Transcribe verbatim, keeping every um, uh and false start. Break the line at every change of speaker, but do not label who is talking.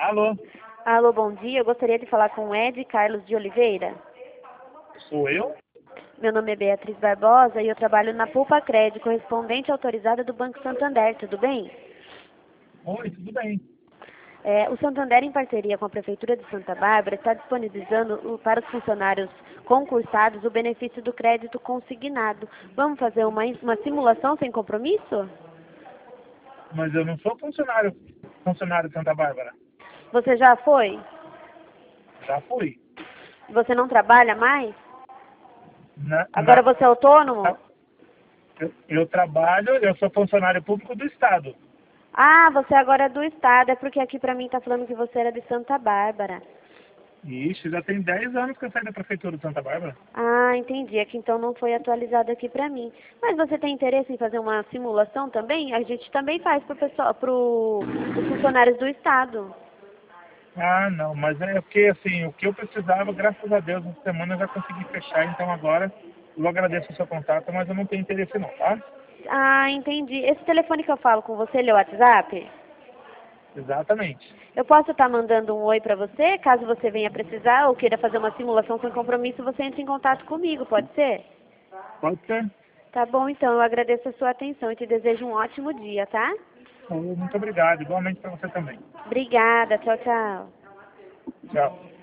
Alô,
Alô, bom dia. Eu gostaria de falar com o Ed Carlos de Oliveira.
sou eu?
Meu nome é Beatriz Barbosa e eu trabalho na Poupa Crédito, correspondente autorizada do Banco Santander, tudo bem?
Oi, tudo bem.
É, o Santander, em parceria com a Prefeitura de Santa Bárbara, está disponibilizando o- para os funcionários concursados o benefício do crédito consignado. Vamos fazer uma, uma simulação sem compromisso?
Mas eu não sou funcionário, funcionário de Santa Bárbara.
Você já foi?
Já fui.
Você não trabalha mais?
Na,
Agora
na-
você é autônomo?
eu, eu trabalho, eu sou funcionário público do Estado.
Ah, você agora é do Estado. É porque aqui pra mim tá falando que você era de Santa Bárbara.
Ixi, já tem dez anos que eu saí da Prefeitura de Santa Bárbara.
Ah, entendi. É que então não foi atualizado aqui pra mim. Mas você tem interesse em fazer uma simulação também? A gente também faz pro pessoal, pro os funcionários do Estado.
Ah, não, mas é porque, assim, o que eu precisava, graças a Deus, essa semana eu já consegui fechar, então agora eu agradeço o seu contato, mas eu não tenho interesse não, tá?
Ah, entendi. Esse telefone que eu falo com você, ele é o WhatsApp?
Exatamente.
Eu posso estar mandando um oi pra você, caso você venha precisar ou queira fazer uma simulação sem compromisso, você entra em contato comigo, pode ser?
Pode ser?
Tá bom, então. Eu agradeço a sua atenção e te desejo um ótimo dia, tá?
Oh, muito obrigado, igualmente para você também.
Obrigada. Tchau, tchau.
Tchau.